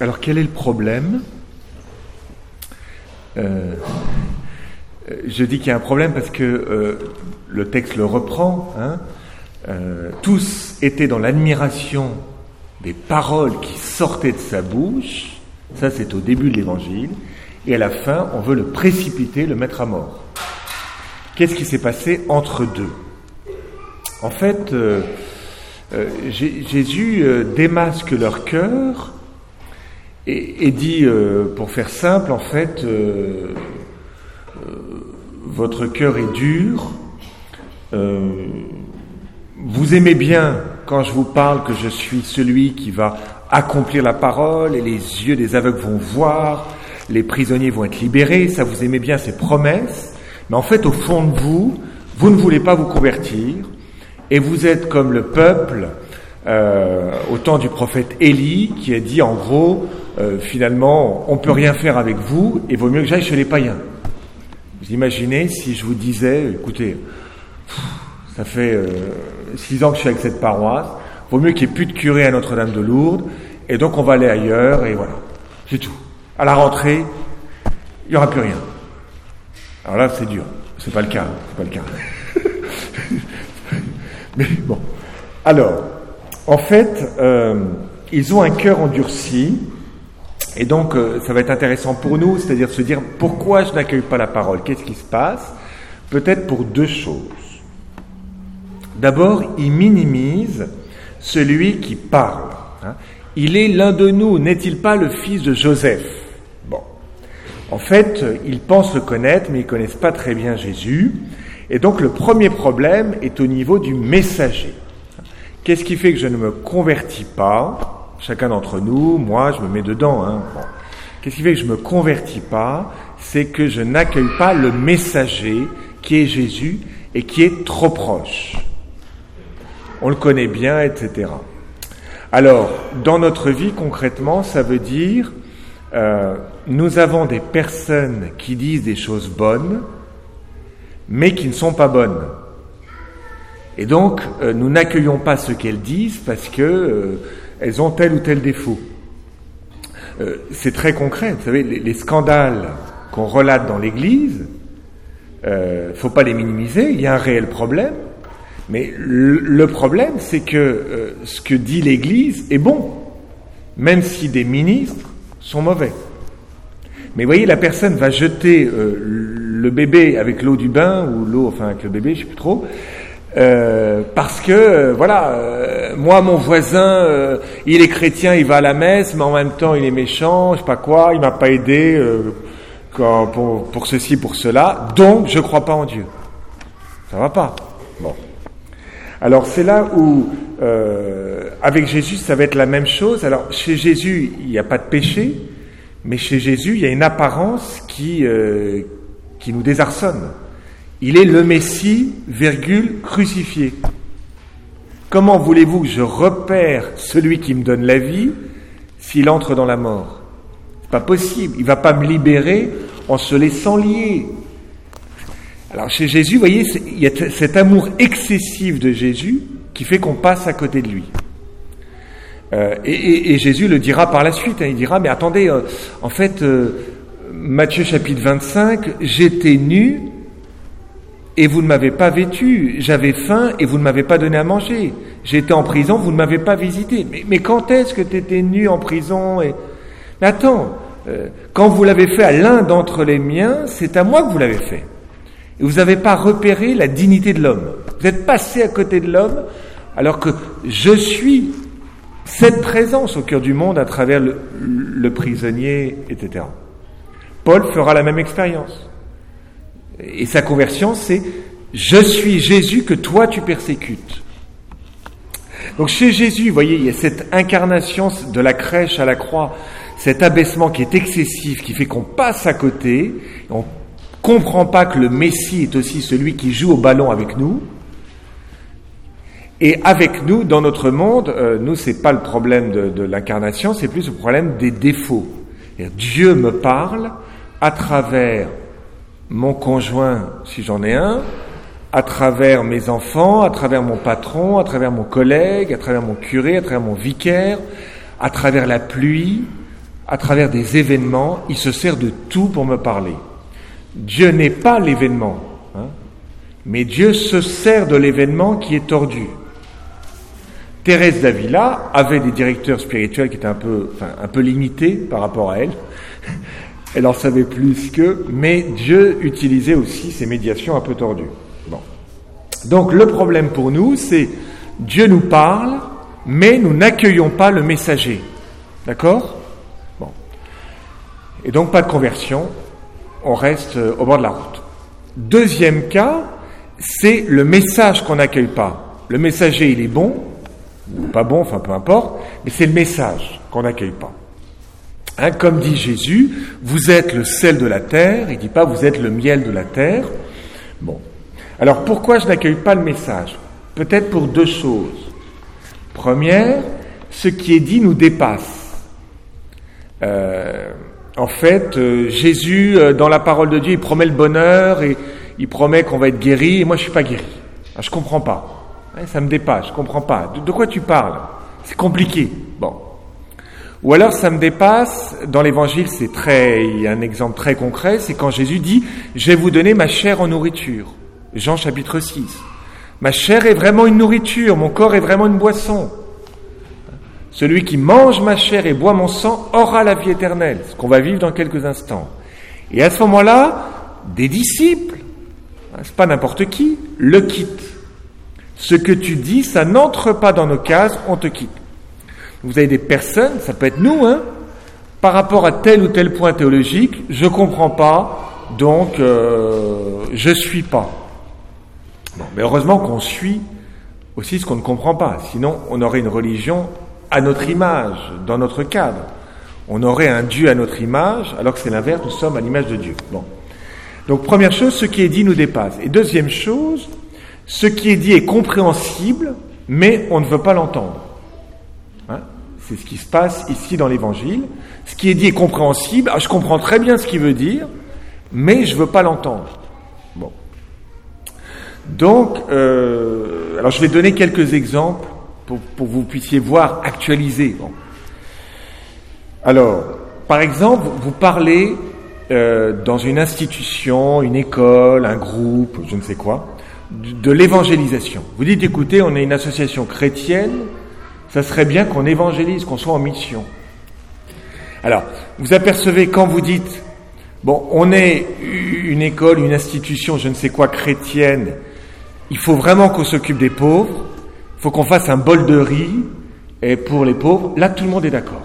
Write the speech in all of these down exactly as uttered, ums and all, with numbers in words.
Alors quel est le problème ? euh, Je dis qu'il y a un problème parce que euh, le texte le reprend. Hein, euh, tous étaient dans l'admiration des paroles qui sortaient de sa bouche. Ça, c'est au début de l'évangile. Et à la fin, on veut le précipiter, le mettre à mort. Qu'est-ce qui s'est passé entre deux ? En fait, euh, euh, Jésus euh, démasque leur cœur et, et dit, euh, pour faire simple, en fait, euh, euh, votre cœur est dur, euh, vous aimez bien quand je vous parle que je suis celui qui va accomplir la parole et les yeux des aveugles vont voir, les prisonniers vont être libérés, ça vous aimez bien ces promesses, mais en fait au fond de vous, vous ne voulez pas vous convertir et vous êtes comme le peuple euh, au temps du prophète Élie qui a dit en gros euh, finalement on peut rien faire avec vous et vaut mieux que j'aille chez les païens. Vous imaginez si je vous disais écoutez, ça fait euh, six ans que je suis avec cette paroisse, vaut mieux qu'il n'y ait plus de curé à Notre-Dame de Lourdes, et donc on va aller ailleurs, et voilà, c'est tout. À la rentrée, il n'y aura plus rien. Alors là, c'est dur, c'est pas le cas, c'est pas le cas. Mais bon, alors, en fait, euh, ils ont un cœur endurci, et donc euh, ça va être intéressant pour nous, c'est-à-dire se dire, pourquoi je n'accueille pas la parole ? Qu'est-ce qui se passe ? Peut-être pour deux choses. D'abord, il minimise celui qui parle. Hein. Il est l'un de nous, n'est-il pas le fils de Joseph ? Bon. En fait, ils pensent le connaître, mais ils ne connaissent pas très bien Jésus. Et donc, le premier problème est au niveau du messager. Qu'est-ce qui fait que je ne me convertis pas ? Chacun d'entre nous, moi, je me mets dedans. Hein. Bon. Qu'est-ce qui fait que je ne me convertis pas ? C'est que je n'accueille pas le messager qui est Jésus et qui est trop proche. On le connaît bien, et cetera. Alors, dans notre vie, concrètement, ça veut dire, euh, nous avons des personnes qui disent des choses bonnes, mais qui ne sont pas bonnes. Et donc, euh, nous n'accueillons pas ce qu'elles disent parce que euh, elles ont tel ou tel défaut. Euh, c'est très concret. Vous savez, les, les scandales qu'on relate dans l'Église, euh, faut pas les minimiser. Il y a un réel problème. Mais le problème, c'est que euh, ce que dit l'Église est bon, même si des ministres sont mauvais. Mais vous voyez, la personne va jeter euh, le bébé avec l'eau du bain, ou l'eau, enfin avec le bébé, je sais plus trop, euh, parce que, euh, voilà, euh, moi, mon voisin, euh, il est chrétien, il va à la messe, mais en même temps, il est méchant, je sais pas quoi, il m'a pas aidé euh, quand, pour, pour ceci, pour cela, donc je crois pas en Dieu. Ça va pas. Bon. Alors c'est là où, euh, avec Jésus, ça va être la même chose. Alors chez Jésus, il n'y a pas de péché, mais chez Jésus, il y a une apparence qui, euh, qui nous désarçonne. Il est le Messie, virgule, crucifié. Comment voulez-vous que je repère celui qui me donne la vie s'il entre dans la mort ? C'est pas possible. Il va pas me libérer en se laissant lier. Alors chez Jésus, vous voyez, il y a t- cet amour excessif de Jésus qui fait qu'on passe à côté de lui. Euh, et, et, et Jésus le dira par la suite, hein, il dira, mais attendez, euh, en fait, euh, Matthieu chapitre vingt-cinq, j'étais nu et vous ne m'avez pas vêtu, j'avais faim et vous ne m'avez pas donné à manger, j'étais en prison, vous ne m'avez pas visité. Mais, mais quand est-ce que tu étais nu en prison et... Mais attends, euh, quand vous l'avez fait à l'un d'entre les miens, c'est à moi que vous l'avez fait. Et vous n'avez pas repéré la dignité de l'homme. Vous êtes passé à côté de l'homme, alors que je suis cette présence au cœur du monde à travers le, le prisonnier, et cetera. Paul fera la même expérience. Et sa conversion, c'est « Je suis Jésus que toi tu persécutes ». Donc chez Jésus, vous voyez, il y a cette incarnation de la crèche à la croix, cet abaissement qui est excessif, qui fait qu'on passe à côté, on comprend pas que le Messie est aussi celui qui joue au ballon avec nous. Et avec nous, dans notre monde, euh, nous, c'est pas le problème de, de l'incarnation, c'est plus le problème des défauts. C'est-à-dire, Dieu me parle à travers mon conjoint, si j'en ai un, à travers mes enfants, à travers mon patron, à travers mon collègue, à travers mon curé, à travers mon vicaire, à travers la pluie, à travers des événements, il se sert de tout pour me parler. Dieu n'est pas l'événement, hein, mais Dieu se sert de l'événement qui est tordu. Thérèse d'Avila avait des directeurs spirituels qui étaient un peu, enfin, un peu limités par rapport à elle. Elle en savait plus qu'eux, mais Dieu utilisait aussi ces médiations un peu tordues. Bon. Donc le problème pour nous, c'est Dieu nous parle, mais nous n'accueillons pas le messager. D'accord ? Bon. Et donc pas de conversion, on reste au bord de la route. Deuxième cas, c'est le message qu'on n'accueille pas. Le messager, il est bon, ou pas bon, enfin peu importe, mais c'est le message qu'on n'accueille pas. Hein, comme dit Jésus, vous êtes le sel de la terre, il ne dit pas vous êtes le miel de la terre. Bon. Alors pourquoi je n'accueille pas le message ? Peut-être pour deux choses. Première, ce qui est dit nous dépasse. Euh, en fait, euh, Jésus, euh, dans la parole de Dieu, il promet le bonheur et il promet qu'on va être guéri, et moi je suis pas guéri. Ah, je comprends pas. Ouais, ça me dépasse, je comprends pas. De, de quoi tu parles ? C'est compliqué. Bon. Ou alors ça me dépasse, dans l'évangile c'est très, il y a un exemple très concret, c'est quand Jésus dit « Je vais vous donner ma chair en nourriture ». Jean chapitre six. Ma chair est vraiment une nourriture, mon corps est vraiment une boisson. Celui qui mange ma chair et boit mon sang aura la vie éternelle, ce qu'on va vivre dans quelques instants. Et à ce moment-là, des disciples, c'est pas n'importe qui, le quittent. Ce que tu dis, ça n'entre pas dans nos cases, on te quitte. Vous avez des personnes, ça peut être nous, hein, par rapport à tel ou tel point théologique, je comprends pas, donc euh, je suis pas. Bon, mais heureusement qu'on suit aussi ce qu'on ne comprend pas, sinon on aurait une religion à notre image, dans notre cadre. On aurait un Dieu à notre image, alors que c'est l'inverse, nous sommes à l'image de Dieu. Bon. Donc première chose, ce qui est dit nous dépasse. Et deuxième chose, ce qui est dit est compréhensible, mais on ne veut pas l'entendre. Hein ? C'est ce qui se passe ici dans l'Évangile. Ce qui est dit est compréhensible, ah, je comprends très bien ce qu'il veut dire, mais je ne veux pas l'entendre. Bon. Donc, euh, alors je vais donner quelques exemples pour, pour que vous puissiez voir, actualiser. Bon. Alors, par exemple, vous parlez euh, dans une institution, une école, un groupe, je ne sais quoi, de, de l'évangélisation. Vous dites, écoutez, on est une association chrétienne, ça serait bien qu'on évangélise, qu'on soit en mission. Alors, vous apercevez quand vous dites, bon, on est une école, une institution, je ne sais quoi, chrétienne, il faut vraiment qu'on s'occupe des pauvres, il faut qu'on fasse un bol de riz et pour les pauvres, là tout le monde est d'accord.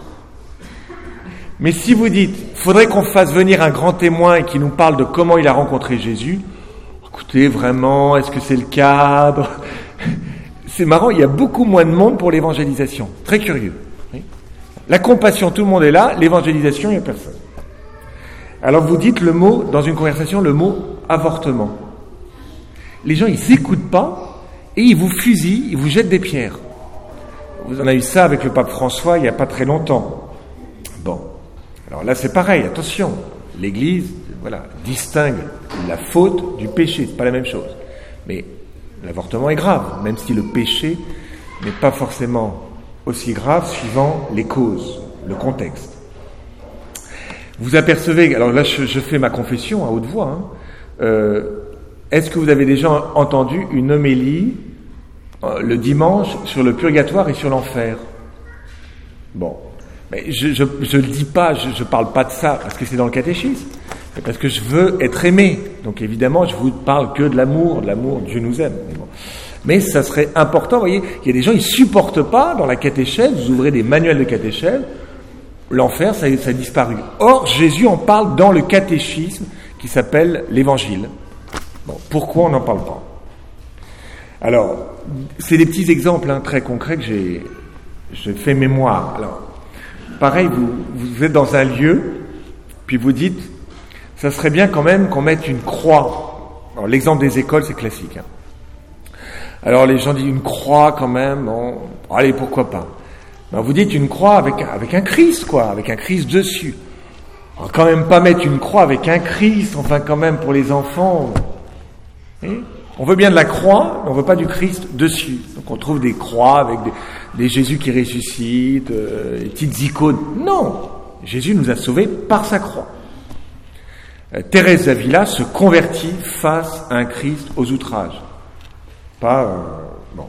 Mais si vous dites, il faudrait qu'on fasse venir un grand témoin qui nous parle de comment il a rencontré Jésus, écoutez, vraiment, est-ce que c'est le cadre ? C'est marrant, il y a beaucoup moins de monde pour l'évangélisation. Très curieux. Oui. La compassion, tout le monde est là, l'évangélisation, il n'y a personne. Alors vous dites le mot, dans une conversation, le mot avortement. Les gens, ils s'écoutent pas et ils vous fusillent, ils vous jettent des pierres. Vous en avez eu ça avec le pape François il n'y a pas très longtemps. Bon. Alors là, c'est pareil, attention. L'Église, voilà, distingue la faute du péché. C'est pas la même chose. Mais l'avortement est grave, même si le péché n'est pas forcément aussi grave suivant les causes, le contexte. Vous apercevez, alors là je, je fais ma confession à haute voix, hein, euh, est-ce que vous avez déjà entendu une homélie euh, le dimanche sur le purgatoire et sur l'enfer ? Bon, mais je je, je le dis pas, je, je parle pas de ça parce que c'est dans le catéchisme, mais parce que je veux être aimé. Donc évidemment, je vous parle que de l'amour, de l'amour, Dieu nous aime. Mais, bon. Mais ça serait important, vous voyez, il y a des gens, ils supportent pas dans la catéchèse, vous ouvrez des manuels de catéchèse, l'enfer, ça, ça a disparu. Or, Jésus en parle dans le catéchisme qui s'appelle l'Évangile. Bon, pourquoi on n'en parle pas ? Alors, c'est des petits exemples hein, très concrets que j'ai, j'ai fait mémoire. Alors, pareil, vous, vous êtes dans un lieu, puis vous dites, ça serait bien quand même qu'on mette une croix. Alors, l'exemple des écoles, c'est classique. Hein. Alors, les gens disent une croix quand même, bon, allez, pourquoi pas ? Ben, vous dites une croix avec, avec un Christ, quoi, avec un Christ dessus. Alors, quand même pas mettre une croix avec un Christ, enfin quand même pour les enfants. Et on veut bien de la croix, mais on veut pas du Christ dessus. Donc on trouve des croix avec des, des Jésus qui ressuscitent, euh, des petites icônes. Non, Jésus nous a sauvés par sa croix. Euh, Thérèse d'Avila se convertit face à un Christ aux outrages. Pas... Euh, bon.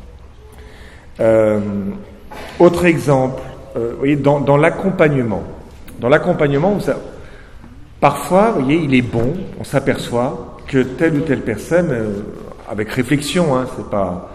Euh, autre exemple, euh, vous voyez, dans, dans l'accompagnement. Dans l'accompagnement, vous savez, parfois, vous voyez, il est bon, on s'aperçoit que telle ou telle personne, euh, avec réflexion, hein, c'est pas...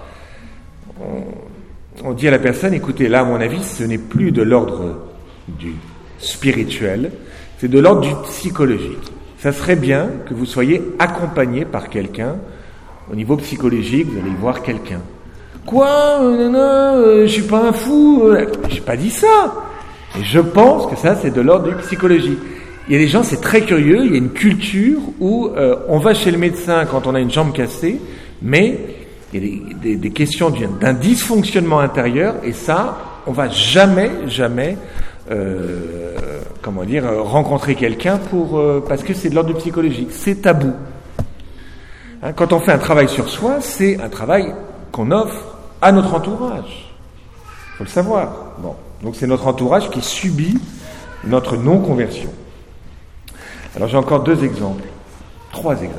On, on dit à la personne, écoutez, là, à mon avis, ce n'est plus de l'ordre du spirituel, c'est de l'ordre du psychologique. Ça serait bien que vous soyez accompagné par quelqu'un, au niveau psychologique, vous allez voir quelqu'un. Quoi, non, non, euh, je suis pas un fou, euh, j'ai pas dit ça. Et je pense que ça, c'est de l'ordre du psychologique. Il y a des gens, c'est très curieux, il y a une culture où euh, on va chez le médecin quand on a une jambe cassée, mais il y a des, des, des questions d'un dysfonctionnement intérieur, et ça, on va jamais, jamais, euh, comment dire, rencontrer quelqu'un pour euh, parce que c'est de l'ordre du psychologique, c'est tabou. Hein, quand on fait un travail sur soi, c'est un travail qu'on offre à notre entourage. Il faut le savoir. Bon, donc c'est notre entourage qui subit notre non-conversion. Alors j'ai encore deux exemples, trois exemples.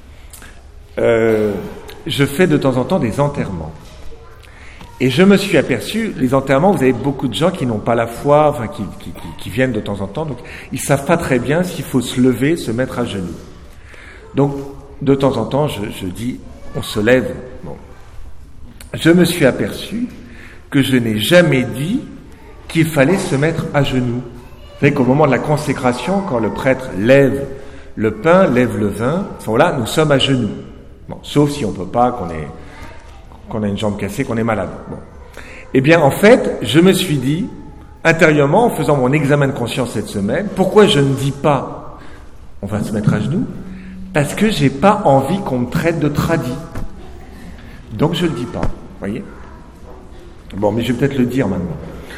Euh, je fais de temps en temps des enterrements. Et je me suis aperçu, les enterrements, vous avez beaucoup de gens qui n'ont pas la foi, enfin qui, qui, qui, qui viennent de temps en temps, donc ils savent pas très bien s'il faut se lever, se mettre à genoux. Donc de temps en temps, je, je dis, on se lève. Bon. Je me suis aperçu que je n'ai jamais dit qu'il fallait se mettre à genoux. Vous savez qu'au moment de la consécration, quand le prêtre lève le pain, lève le vin, à ce moment-là, nous sommes à genoux. Bon, sauf si on peut pas, qu'on est, qu'on a une jambe cassée, qu'on est malade. Bon. Eh bien, en fait, je me suis dit, intérieurement, en faisant mon examen de conscience cette semaine, pourquoi je ne dis pas, on va se mettre à genoux? Parce que j'ai pas envie qu'on me traite de tradit. Donc je le dis pas, voyez? Bon, mais je vais peut-être le dire maintenant.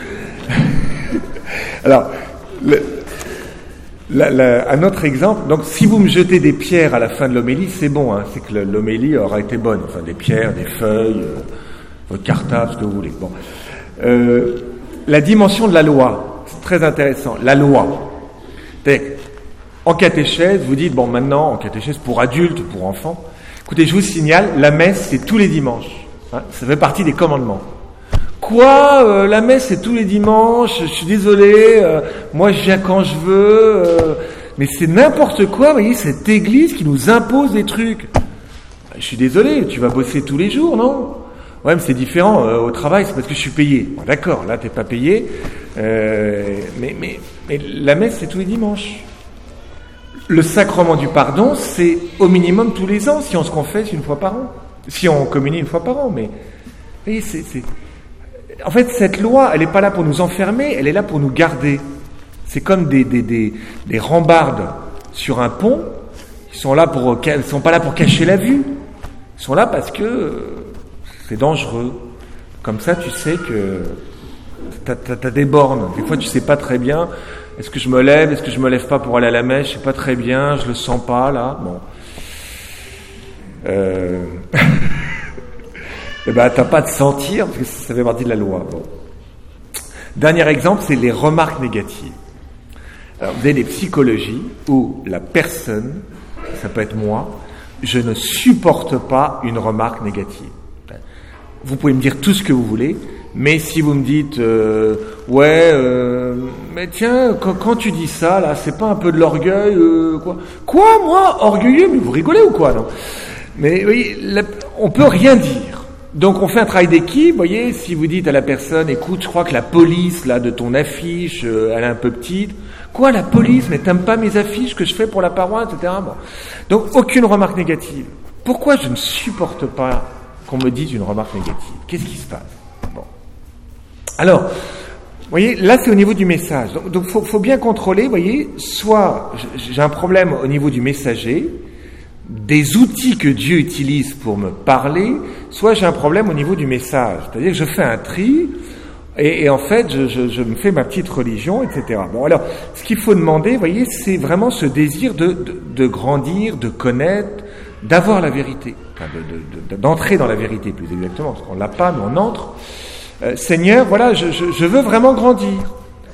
Alors, le, la, la, un autre exemple, donc si vous me jetez des pierres à la fin de l'homélie, c'est bon, hein, c'est que l'homélie aura été bonne, enfin des pierres, des feuilles, euh, votre cartable, ce que vous voulez. Bon, euh, la dimension de la loi, c'est très intéressant. La loi, en catéchèse, vous dites bon maintenant en catéchèse pour adultes, pour enfants. Écoutez, je vous signale, la messe c'est tous les dimanches, hein, ça fait partie des commandements. Quoi, euh, la messe c'est tous les dimanches, je suis désolé, euh, moi je viens quand je veux, euh, mais c'est n'importe quoi, vous voyez, cette église qui nous impose des trucs. Je suis désolé, tu vas bosser tous les jours, non? Ouais, mais c'est différent, euh, au travail c'est parce que je suis payé. Bon, d'accord, là t'es pas payé, euh, mais, mais, mais la messe c'est tous les dimanches. Le sacrement du pardon c'est au minimum tous les ans, si on se confesse une fois par an, si on communie une fois par an, mais, vous voyez, c'est... c'est... En fait, cette loi, elle n'est pas là pour nous enfermer, elle est là pour nous garder. C'est comme des, des, des, des rambardes sur un pont, qui sont là pour, ils sont pas là pour cacher la vue. Ils sont là parce que c'est dangereux. Comme ça, tu sais que t'as, t'as, t'as des bornes. Des fois, tu sais pas très bien. Est-ce que je me lève? Est-ce que je me lève pas pour aller à la messe? Je sais pas très bien. Je le sens pas là. Bon. Euh... Eh ben, t'as pas de sentir, parce que ça fait partie de la loi. Bon. Dernier exemple, c'est les remarques négatives. Alors, vous avez des psychologies où la personne, ça peut être moi, je ne supporte pas une remarque négative. Vous pouvez me dire tout ce que vous voulez, mais si vous me dites, euh, ouais, euh, mais tiens, quand, quand tu dis ça, là, c'est pas un peu de l'orgueil, euh, quoi? Quoi, moi, orgueilleux? Mais vous rigolez ou quoi, non? Mais, oui, la, on peut rien dire. Donc on fait un travail d'équipe, vous voyez, si vous dites à la personne, écoute, je crois que la police là de ton affiche, euh, elle est un peu petite. Quoi, la police? Mais t'aimes pas mes affiches que je fais pour la paroisse, et cetera. Bon. Donc aucune remarque négative. Pourquoi je ne supporte pas qu'on me dise une remarque négative? Qu'est-ce qui se passe? Bon. Alors, vous voyez, là c'est au niveau du message. Donc, donc faut, faut bien contrôler, vous voyez, soit j'ai un problème au niveau du messager, des outils que Dieu utilise pour me parler, soit j'ai un problème au niveau du message. C'est-à-dire que je fais un tri, et, et en fait, je, je, je me fais ma petite religion, et cetera. Bon, alors, ce qu'il faut demander, vous voyez, c'est vraiment ce désir de, de, de grandir, de connaître, d'avoir la vérité, enfin de, de, de, d'entrer dans la vérité, plus exactement, parce qu'on l'a pas, mais on entre. Euh, Seigneur, voilà, je, je, je veux vraiment grandir.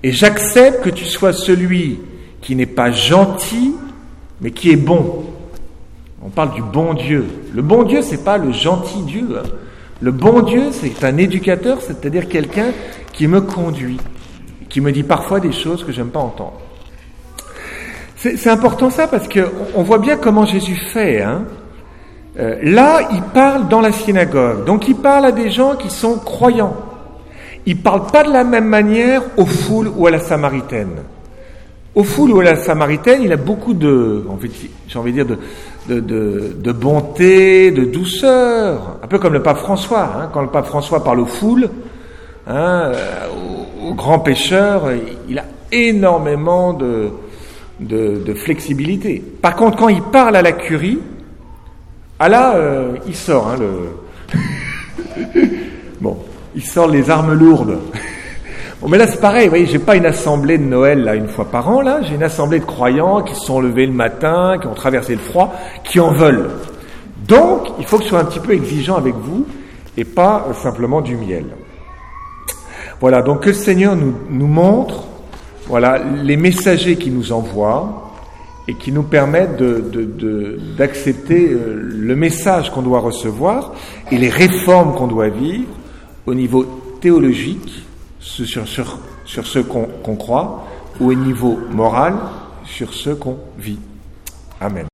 Et j'accepte que tu sois celui qui n'est pas gentil, mais qui est bon. On parle du bon Dieu. Le bon Dieu, c'est pas le gentil Dieu. Hein. Le bon Dieu, c'est un éducateur, c'est-à-dire quelqu'un qui me conduit, qui me dit parfois des choses que j'aime pas entendre. C'est, c'est important ça parce que on voit bien comment Jésus fait. Hein. Euh, là, il parle dans la synagogue, donc il parle à des gens qui sont croyants. Il parle pas de la même manière aux foules ou à la Samaritaine. Aux foules ou à la Samaritaine, il a beaucoup de, en fait, j'ai envie de dire, de, de, de, de bonté, de douceur, un peu comme le pape François. Hein, quand le pape François parle aux foules, hein, aux, aux grands pécheurs, il a énormément de, de, de flexibilité. Par contre, quand il parle à la curie, ah là, euh, il sort, hein, le... bon, il sort les armes lourdes. Bon, mais là, c'est pareil, vous voyez, j'ai pas une assemblée de Noël, là, une fois par an, là, j'ai une assemblée de croyants qui se sont levés le matin, qui ont traversé le froid, qui en veulent. Donc, il faut que je sois un petit peu exigeant avec vous, et pas euh, simplement du miel. Voilà, donc que le Seigneur nous, nous montre, voilà, les messagers qui nous envoient, et qui nous permettent de, de, de, d'accepter euh, le message qu'on doit recevoir, et les réformes qu'on doit vivre, au niveau théologique, Sur, sur, sur ce qu'on, qu'on croit, ou au niveau moral, sur ce qu'on vit. Amen.